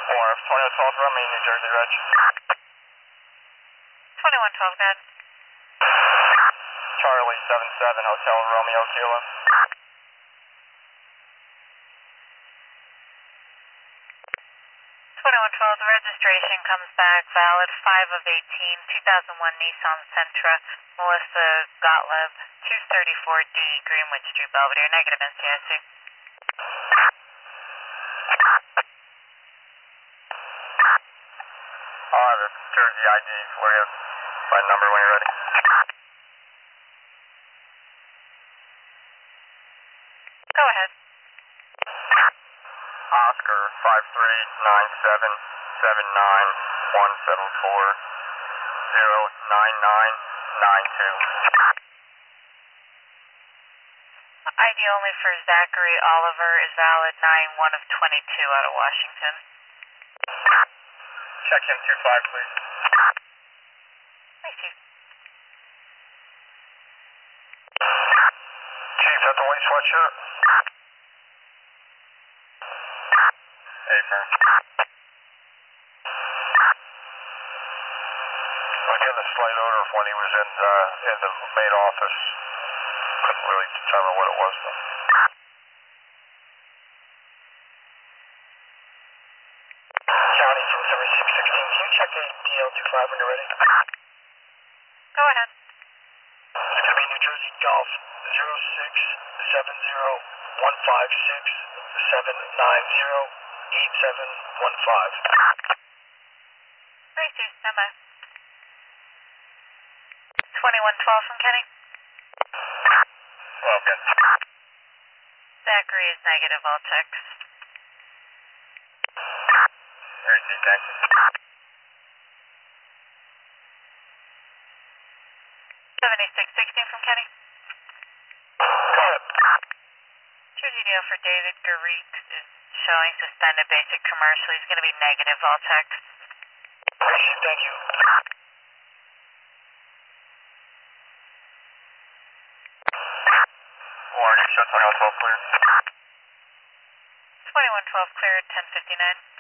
Morph, 2112 from me, New Jersey, Reg. 2112, good. Charlie 77, Hotel Romeo Kilo. 2112, the registration comes back valid 5 of 18, 2001 Nissan Sentra, Melissa Gottlieb, 234D, Greenwood Street, Belvedere, negative NCIC. I'll have a Jersey ID for you. My number when you're ready. Go ahead. Oscar 53977174 09992. ID only for Zachary Oliver is valid 9-1 of 22 out of Washington. Check in 25, please. Thank you. Chief, is that the white sweatshirt? Hey, firm. I get a slight odor when he was in the main office. Couldn't really determine what it was, though. County from 7616, can you check ADL25 when you're ready? Go ahead. It's going to be New Jersey Golf 06701567908715. Thank you. Stand by. 2112 from Kenny. Well, good. Zachary is negative, all checks. Here's the thank you. 7616 from Kenny. Go ahead. Jersey deal for David Garrick is showing suspended basic commercial. He's going to be negative, all checks. Thank you. Warning, show 2112 clear. 2112 cleared, 1059.